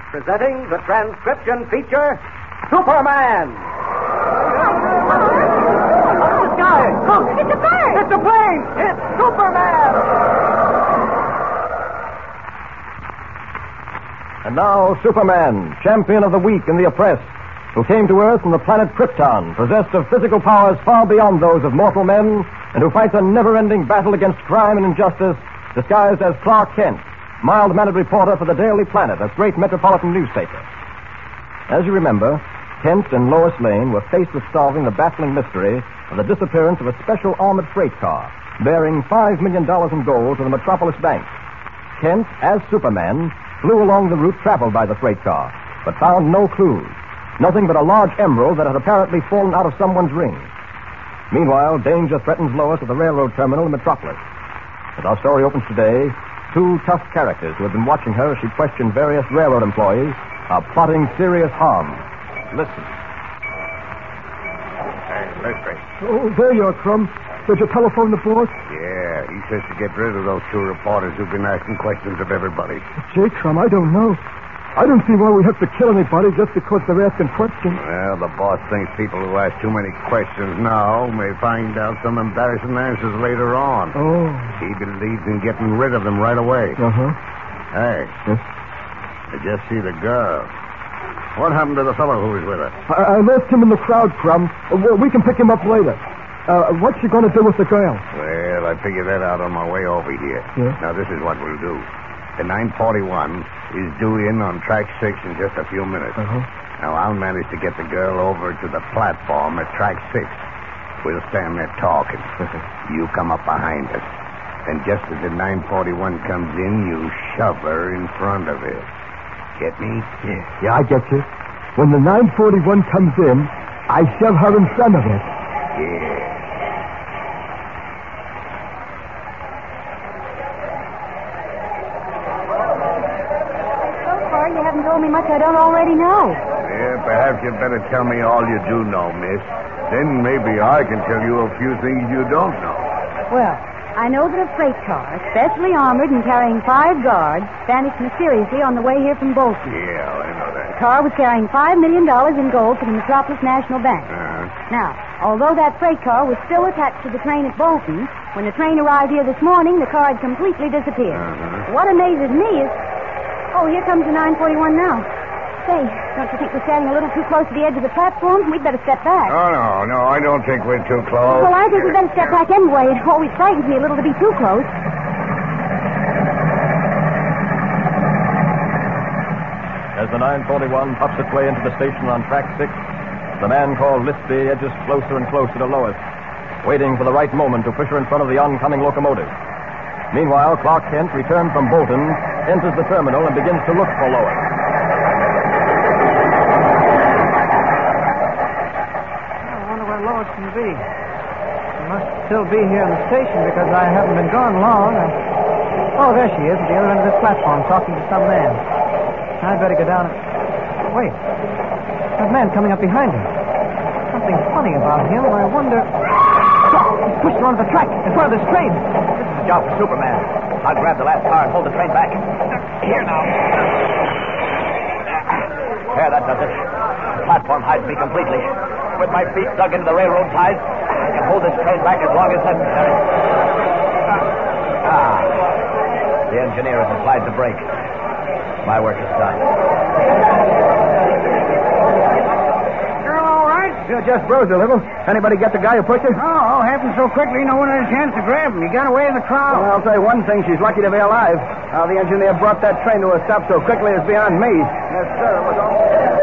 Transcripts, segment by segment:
presenting the transcription feature, Superman. The sky! Look! It's a bird! It's a plane! It's Superman! And now, Superman, champion of the weak and the oppressed, who came to Earth from the planet Krypton, possessed of physical powers far beyond those of mortal men, and who fights a never-ending battle against crime and injustice, disguised as Clark Kent, mild-mannered reporter for the Daily Planet, a great metropolitan newspaper. As you remember, Kent and Lois Lane were faced with solving the baffling mystery of the disappearance of a special armored freight car bearing $5 million in gold to the Metropolis Bank. Kent, as Superman, flew along the route traveled by the freight car, but found no clues. Nothing but a large emerald that had apparently fallen out of someone's ring. Meanwhile, danger threatens Lois at the railroad terminal in Metropolis. As our story opens today, two tough characters who have been watching her as she questioned various railroad employees are plotting serious harm. Listen. Hey, Mystery. Oh, there you are, Crumb. Did you telephone the boss? Yeah, he says to get rid of those two reporters who've been asking questions of everybody. Gee, Crumb, I don't know. I don't see why we have to kill anybody just because they're asking questions. Well, the boss thinks people who ask too many questions now may find out some embarrassing answers later on. Oh. He believes in getting rid of them right away. Uh-huh. Hey. Yes? I just see the girl. What happened to the fellow who was with her? I lost him in the crowd, Crumb. We can pick him up later. What's she going to do with the girl? Well, I figured that out on my way over here. Yeah? Now, this is what we'll do. The 941 is due in on track 6 in just a few minutes. Uh-huh. Now, I'll manage to get the girl over to the platform at track 6. We'll stand there talking. You come up behind us. And just as the 941 comes in, you shove her in front of it. Get me? Yeah, I get you. When the 941 comes in, I shove her in front of it. Yeah. You haven't told me much I don't already know. Yeah, perhaps you'd better tell me all you do know, miss. Then maybe I can tell you a few things you don't know. Well, I know that a freight car, specially armored and carrying 5 guards, vanished mysteriously on the way here from Bolton. Yeah, I know that. The car was carrying $5 million in gold for the Metropolis National Bank. Now, although that freight car was still attached to the train at Bolton, when the train arrived here this morning, the car had completely disappeared. What amazes me is... Oh, here comes the 941 now. Say, don't you think we're standing a little too close to the edge of the platform? We'd better step back. Oh, no, I don't think we're too close. Well, I think we'd better step back anyway. It always frightens me a little to be too close. As the 941 puffs its way into the station on track 6, the man called Lispy edges closer and closer to Lois, waiting for the right moment to push her in front of the oncoming locomotive. Meanwhile, Clark Kent, returned from Bolton, enters the terminal and begins to look for Lois. I wonder where Lois can be. She must still be here in the station because I haven't been gone long. Oh, there she is at the other end of this platform talking to some man. I'd better go down and... Wait. That man coming up behind her. Something funny about him. I wonder... Oh, he's pushed her onto the track in front of this train. This is a job for Superman. I'll grab the last car and hold the train back. Here now. There, that does it. The platform hides me completely. With my feet dug into the railroad ties, I can hold this train back as long as necessary. The engineer has applied the brake. My work is done. Girl, all right? You just bruised a little. Anybody get the guy who pushed her? Oh, happened so quickly, no one had a chance to grab him. He got away in the crowd. Well, I'll say one thing. She's lucky to be alive. How the engineer brought that train to a stop so quickly is beyond me. Yes, sir. It was all...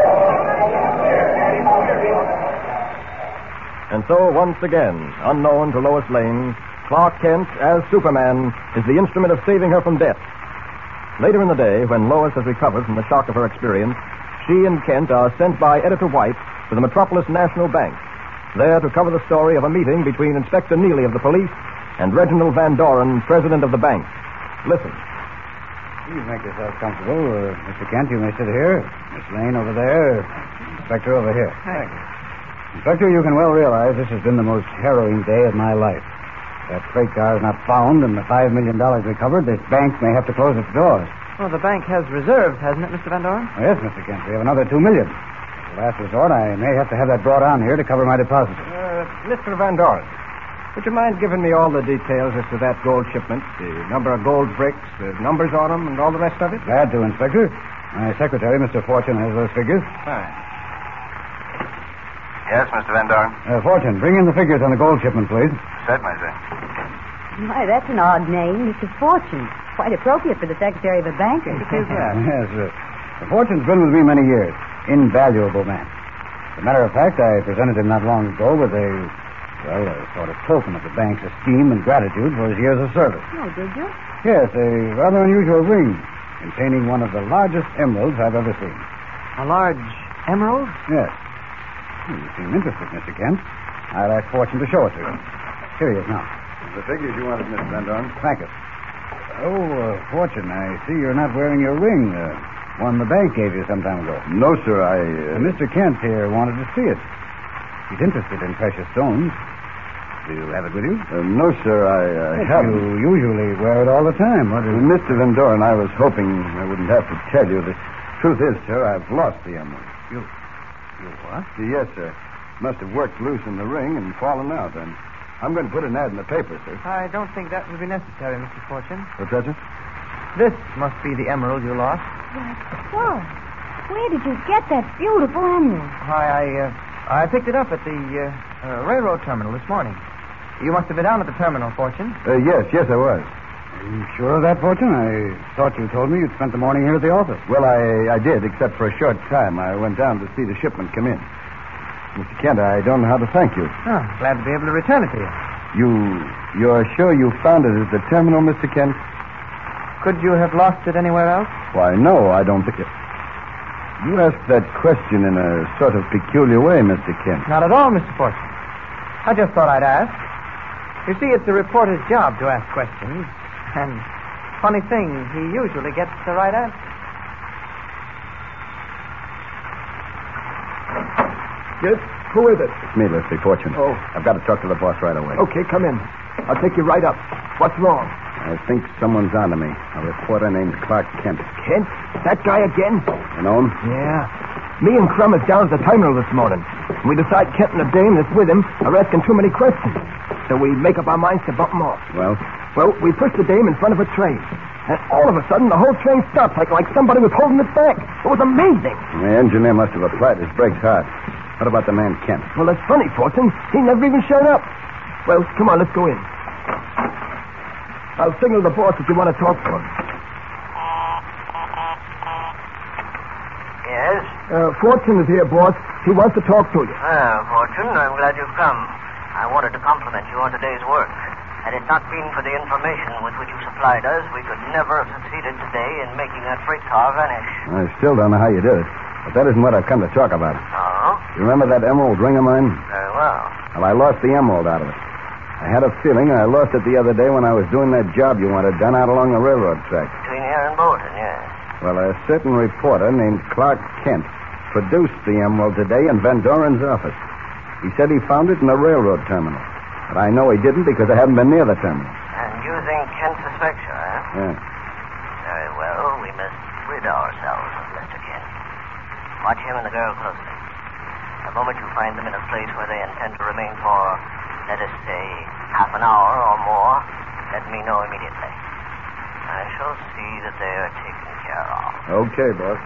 And so, once again, unknown to Lois Lane, Clark Kent, as Superman, is the instrument of saving her from death. Later in the day, when Lois has recovered from the shock of her experience, she and Kent are sent by Editor White to the Metropolis National Bank, there to cover the story of a meeting between Inspector Neely of the police and Reginald Van Doren, president of the bank. Listen. Please make yourself comfortable. Mr. Kent, you may sit here. Miss Lane over there. Inspector over here. Thank you. Inspector, you can well realize this has been the most harrowing day of my life. That freight car is not found and the $5 million recovered, this bank may have to close its doors. Well, the bank has reserves, hasn't it, Mr. Van Doren? Oh, yes, Mr. Kent. We have another $2 million. As a last resort, I may have to have that brought on here to cover my deposit. Mr. Van Doren, would you mind giving me all the details as to that gold shipment? The number of gold bricks, the numbers on them, and all the rest of it? Glad to, Inspector. My secretary, Mr. Fortune, has those figures. Fine. Yes, Mr. Van Doren. Fortune, bring in the figures on the gold shipment, please. Certainly, sir. Why, that's an odd name, Mr. Fortune. Quite appropriate for the secretary of a banker. Yes, sir. Fortune's been with me many years. Invaluable man. As a matter of fact, I presented him not long ago with a sort of token of the bank's esteem and gratitude for his years of service. Oh, did you? Yes, a rather unusual ring containing one of the largest emeralds I've ever seen. A large emerald? Yes. You seem interested, Mr. Kent. I'll ask Fortune to show it to you. Here he is now. The figures you wanted, Mr. Van Doren. Thank you. Oh, Fortune, I see you're not wearing your ring. One the bank gave you some time ago. No, sir, Mr. Kent here wanted to see it. He's interested in precious stones. Do you have it with you? No, sir, I haven't. You usually wear it all the time. What is it? Mr. Van Doren, I was hoping I wouldn't have to tell you. The truth is, sir, I've lost the emerald. You what? Yes, sir. Must have worked loose in the ring and fallen out. And I'm going to put an ad in the paper, sir. I don't think that will be necessary, Mr. Fortune. What's that, sir? This must be the emerald you lost. Well, where did you get that beautiful emerald? I picked it up at the railroad terminal this morning. You must have been down at the terminal, Fortune. Yes, I was. Are you sure of that, Fortune? I thought you told me you'd spent the morning here at the office. Well, I did, except for a short time. I went down to see the shipment come in. Mr. Kent, I don't know how to thank you. Oh, glad to be able to return it to you. You're sure you found it at the terminal, Mr. Kent? Could you have lost it anywhere else? Why, no, I don't think it. You asked that question in a sort of peculiar way, Mr. Kent. Not at all, Mr. Fortune. I just thought I'd ask. You see, it's a reporter's job to ask questions. And funny thing, he usually gets the right answer. Yes? Who is it? It's me, Leslie Fortune. Oh. I've got to talk to the boss right away. Okay, come in. I'll take you right up. What's wrong? I think someone's onto me. A reporter named Clark Kent. Kent? That guy again? You know him? Yeah. Me and Crum is down at the terminal this morning. We decide Kent and the dame that's with him are asking too many questions. So we make up our minds to bump them off. Well, we push the dame in front of a train. And all of a sudden, the whole train stopped like somebody was holding it back. It was amazing. the engineer must have applied his brakes hard. What about the man, Kent? Well, that's funny, Fortune. He never even showed up. Well, come on, let's go in. I'll signal the boss if you want to talk to him. Yes? Fortune is here, boss. He wants to talk to you. Fortune, I'm glad you've come. I wanted to compliment you on today's work. Had it not been for the information with which you supplied us, we could never have succeeded today in making that freight car vanish. I still don't know how you did it. But that isn't what I've come to talk about. Oh? You remember that emerald ring of mine? Very well. Well, I lost the emerald out of it. I had a feeling I lost it the other day when I was doing that job you wanted done out along the railroad track. Between here and Bolton, yes. Well, a certain reporter named Clark Kent produced the emerald today in Van Doren's office. He said he found it in the railroad terminal. But I know he didn't because I haven't been near the terminal. And you think Kent suspects you, eh? Yeah. Very well. We must rid ourselves of Mr. Kent. Watch him and the girl closely. The moment you find them in a place where they intend to remain for, let us say, half an hour or more, let me know immediately. I shall see that they are taken care of. Okay, boss.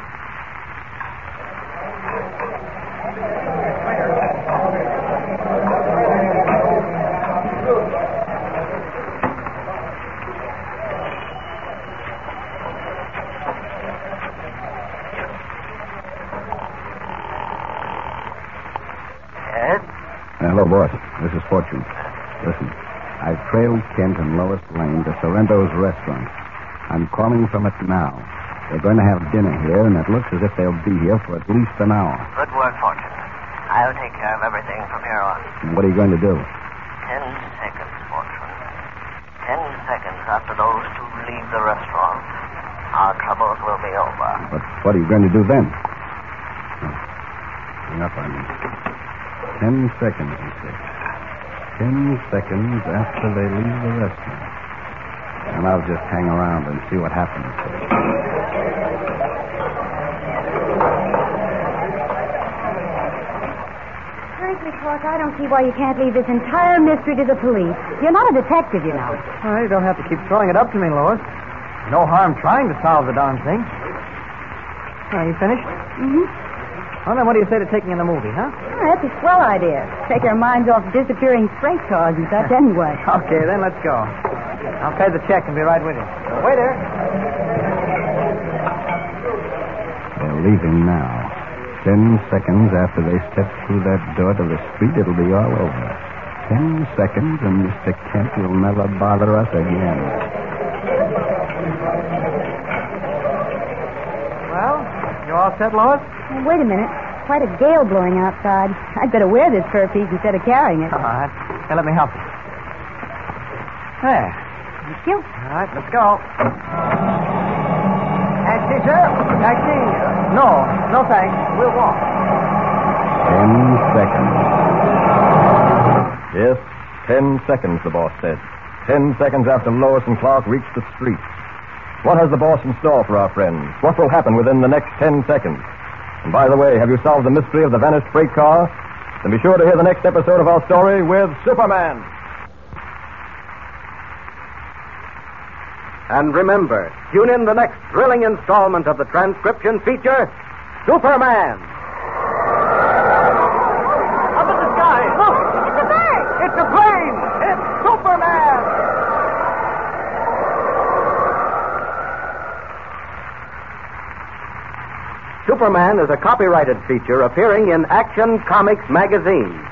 Yes? Hello, boss. This is Fortune. Listen, I've trailed Kent and Lois Lane to Sorrento's restaurant. I'm calling from it now. They're going to have dinner here, and it looks as if they'll be here for at least an hour. Good work, Fortune. I'll take care of everything from here on. And what are you going to do? 10 seconds, Fortune. 10 seconds after those two leave the restaurant, our troubles will be over. But what are you going to do then? Hang up on me. 10 seconds, he said. 10 seconds after they leave the restaurant. And I'll just hang around and see what happens. Clark, I don't see why you can't leave this entire mystery to the police. You're not a detective, you know. Well, you don't have to keep throwing it up to me, Lois. No harm trying to solve the darn thing. Are you finished? Mm-hmm. Well, then what do you say to taking in the movie, huh? Oh, that's a swell idea. Take our minds off disappearing freight cars and such anyway. Okay, then let's go. I'll pay the check and be right with you. Waiter! They're leaving now. 10 seconds after they step through that door to the street, it'll be all over. 10 seconds, and Mr. Kent will never bother us again. Well, you all set, Lois? Well, wait a minute. Quite a gale blowing outside. I'd better wear this fur piece instead of carrying it. All right. Hey, let me help you. There. Thank you. All right, let's go. Taxi, sir? Taxi? No, thanks. We'll walk. 10 seconds. Yes, 10 seconds, the boss said. 10 seconds after Lois and Clark reached the street. What has the boss in store for our friends? What will happen within the next 10 seconds? And by the way, have you solved the mystery of the vanished freight car? Then be sure to hear the next episode of our story with Superman. And remember, tune in the next thrilling installment of the transcription feature, Superman. Up in the sky, look! It's a bird! It's a plane! It's Superman! Superman is a copyrighted feature appearing in Action Comics magazine.